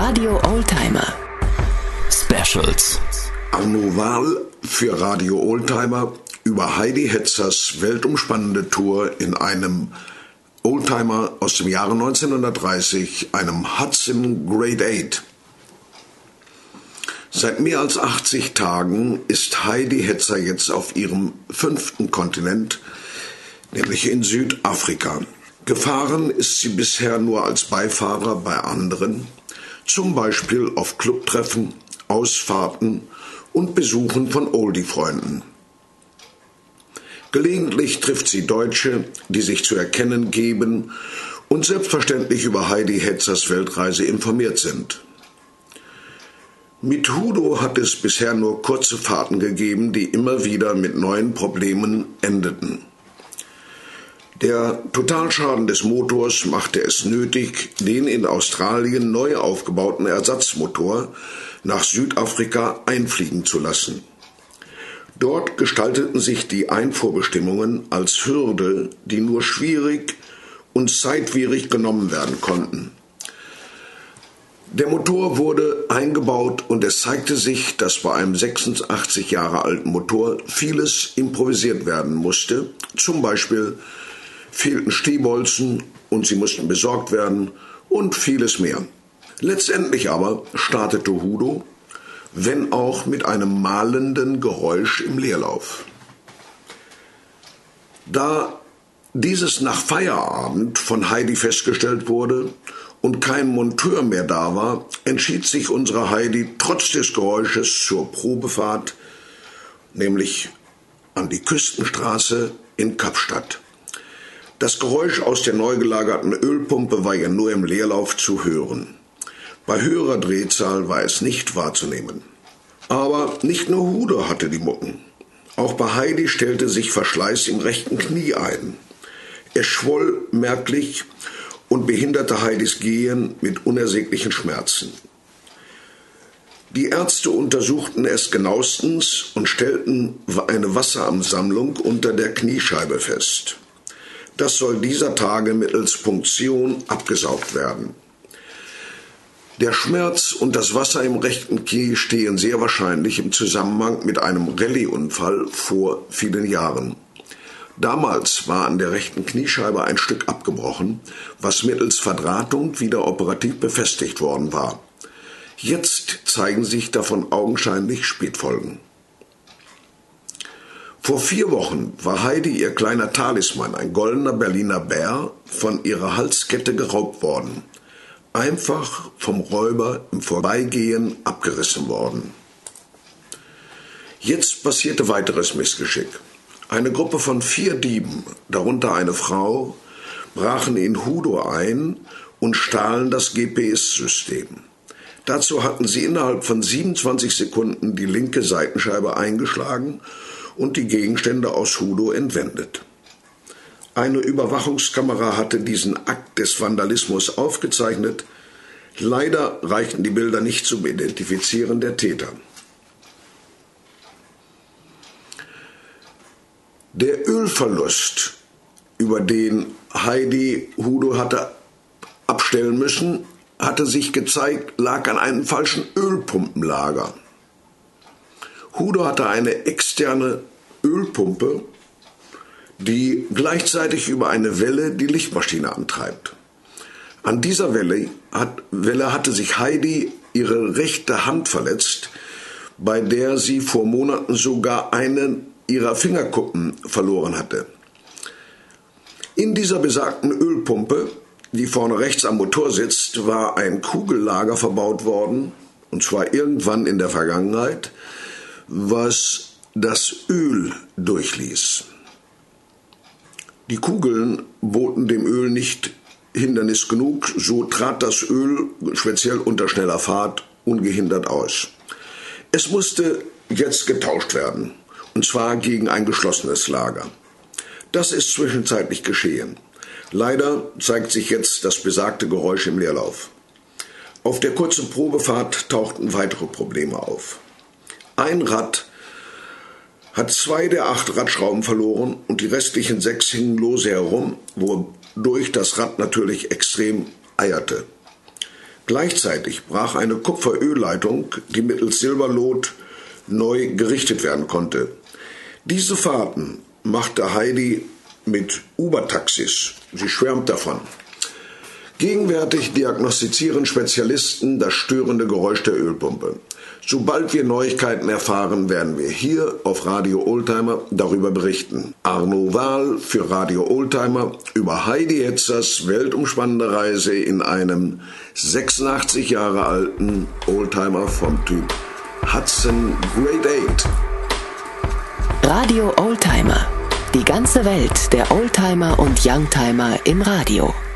Radio Oldtimer. Specials. Arno Wahl für Radio Oldtimer über Heidi Hetzers weltumspannende Tour in einem Oldtimer aus dem Jahre 1930, einem Hudson Grade 8. Seit mehr als 80 Tagen ist Heidi Hetzer jetzt auf ihrem 5. Kontinent, nämlich in Südafrika. Gefahren ist sie bisher nur als Beifahrer bei anderen, zum Beispiel auf Clubtreffen, Ausfahrten und Besuchen von Oldie-Freunden. Gelegentlich trifft sie Deutsche, die sich zu erkennen geben und selbstverständlich über Heidi Hetzers Weltreise informiert sind. Mit Hudo hat es bisher nur kurze Fahrten gegeben, die immer wieder mit neuen Problemen endeten. Der Totalschaden des Motors machte es nötig, den in Australien neu aufgebauten Ersatzmotor nach Südafrika einfliegen zu lassen. Dort gestalteten sich die Einfuhrbestimmungen als Hürde, die nur schwierig und zeitwierig genommen werden konnten. Der Motor wurde eingebaut und es zeigte sich, dass bei einem 86 Jahre alten Motor vieles improvisiert werden musste. Zum Beispiel fehlten Stehbolzen und sie mussten besorgt werden und vieles mehr. Letztendlich aber startete Hudo, wenn auch mit einem mahlenden Geräusch im Leerlauf. Da dieses nach Feierabend von Heidi festgestellt wurde und kein Monteur mehr da war, entschied sich unsere Heidi trotz des Geräusches zur Probefahrt, nämlich an die Küstenstraße in Kapstadt. Das Geräusch aus der neu gelagerten Ölpumpe war ja nur im Leerlauf zu hören. Bei höherer Drehzahl war es nicht wahrzunehmen. Aber nicht nur Hudo hatte die Mucken. Auch bei Heidi stellte sich Verschleiß im rechten Knie ein. Es schwoll merklich und behinderte Heidis Gehen mit unersäglichen Schmerzen. Die Ärzte untersuchten es genauestens und stellten eine Wasseransammlung unter der Kniescheibe fest. Das soll dieser Tage mittels Punktion abgesaugt werden. Der Schmerz und das Wasser im rechten Knie stehen sehr wahrscheinlich im Zusammenhang mit einem Rallye-Unfall vor vielen Jahren. Damals war an der rechten Kniescheibe ein Stück abgebrochen, was mittels Verdrahtung wieder operativ befestigt worden war. Jetzt zeigen sich davon augenscheinlich Spätfolgen. Vor 4 Wochen war Heidi ihr kleiner Talisman, ein goldener Berliner Bär, von ihrer Halskette geraubt worden. Einfach vom Räuber im Vorbeigehen abgerissen worden. Jetzt passierte weiteres Missgeschick. Eine Gruppe von 4 Dieben, darunter eine Frau, brachen in Hudo ein und stahlen das GPS-System. Dazu hatten sie innerhalb von 27 Sekunden die linke Seitenscheibe eingeschlagen und die Gegenstände aus Hudo entwendet. Eine Überwachungskamera hatte diesen Akt des Vandalismus aufgezeichnet. Leider reichten die Bilder nicht zum Identifizieren der Täter. Der Ölverlust, über den Heidi Hudo hatte abstellen müssen, hatte sich gezeigt, lag an einem falschen Ölpumpenlager. Hudo hatte eine externe Ölpumpe, die gleichzeitig über eine Welle die Lichtmaschine antreibt. An dieser Welle hatte sich Heidi ihre rechte Hand verletzt, bei der sie vor Monaten sogar einen ihrer Fingerkuppen verloren hatte. In dieser besagten Ölpumpe, die vorne rechts am Motor sitzt, war ein Kugellager verbaut worden, und zwar irgendwann in der Vergangenheit, was das Öl durchließ. Die Kugeln boten dem Öl nicht Hindernis genug, so trat das Öl, speziell unter schneller Fahrt, ungehindert aus. Es musste jetzt getauscht werden, und zwar gegen ein geschlossenes Lager. Das ist zwischenzeitlich geschehen. Leider zeigt sich jetzt das besagte Geräusch im Leerlauf. Auf der kurzen Probefahrt tauchten weitere Probleme auf. Ein Rad hat 2 der 8 Radschrauben verloren und die restlichen 6 hingen lose herum, wodurch das Rad natürlich extrem eierte. Gleichzeitig brach eine Kupferölleitung, die mittels Silberlot neu gerichtet werden konnte. Diese Fahrten machte Heidi mit Uber-Taxis. Sie schwärmt davon. Gegenwärtig diagnostizieren Spezialisten das störende Geräusch der Ölpumpe. Sobald wir Neuigkeiten erfahren, werden wir hier auf Radio Oldtimer darüber berichten. Arno Wahl für Radio Oldtimer über Heidi Hetzers weltumspannende Reise in einem 86 Jahre alten Oldtimer vom Typ Hudson Grade 8. Radio Oldtimer. Die ganze Welt der Oldtimer und Youngtimer im Radio.